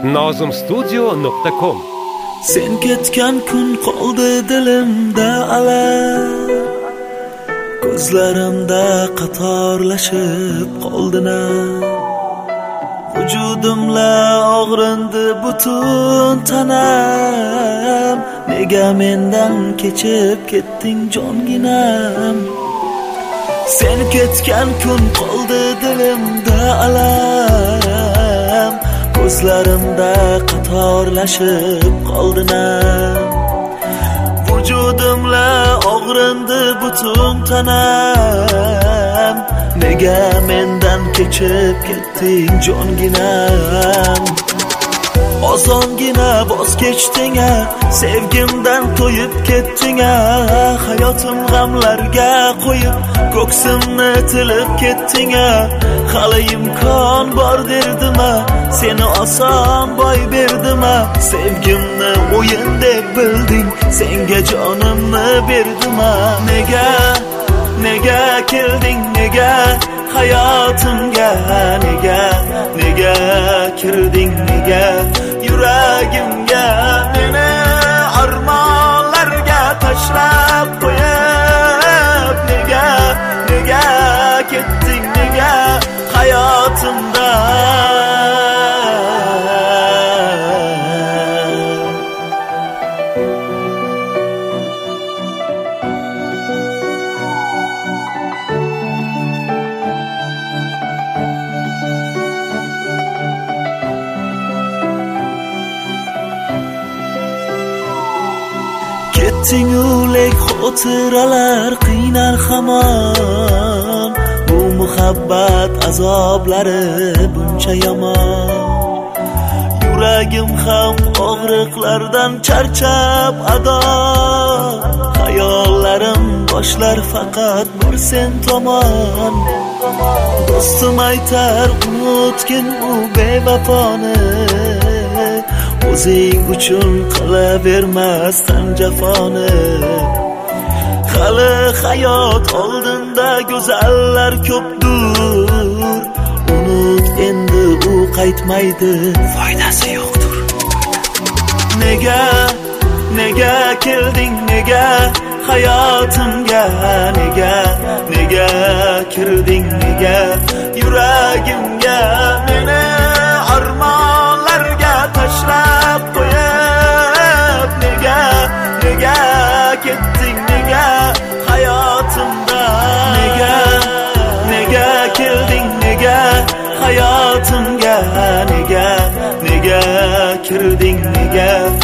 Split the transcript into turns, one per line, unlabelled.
nozimstudio.com.
Sen ketgan kun qoldi dilimda alam, ko'zlarimda qatorlashib qoldina. Vujudimla og'rindi butun tanam, nega mendan kechib ketding jonginam. Sen ketgan kun qoldi dilimda alam, ko'zlarimda qatorlashib qoldina. Vujudimla og'rindi butun tanam, nega mendan kechib ketding jonginam. Osongina voz kechding-a, sevgimdan to'yib ketding-a. Hayotim g'amlarga qo'yib, ko'ksimni tilib ketding-a. Hali imkon bor derdim-a, seni oson boy berdim-a. Sevgimni o'yin deb bilding, senga jonimni berdim-a. Nega kelding, nega hayotimga, nega kirding, nega yuragimga, meni armonlarga tashlab qo'yib, nega ketding, nega hayotimda. Ketding ulek xotiralar qiynar hamon, bu muhabbat azoblari buncha yomon. Yuragim ham og'riqlardan charchab ado, xayollarim boshlar faqat bir sen tomon. Do'stim aytar unutgin u bevafoni, o'zing uchun qilavermasdan jafoni. Hali hayot oldinda go'zallar ko'pdur, unut endi u qaytmaydi, foydasi yo'qdir. Nega kelding, nega hayotimga, nega kirding, nega yuragimga, meni armonlarga tashlab qo'yib, nega ketding, nega hayotimda. Nega kelding, nega hayotimga, nega kirding, nega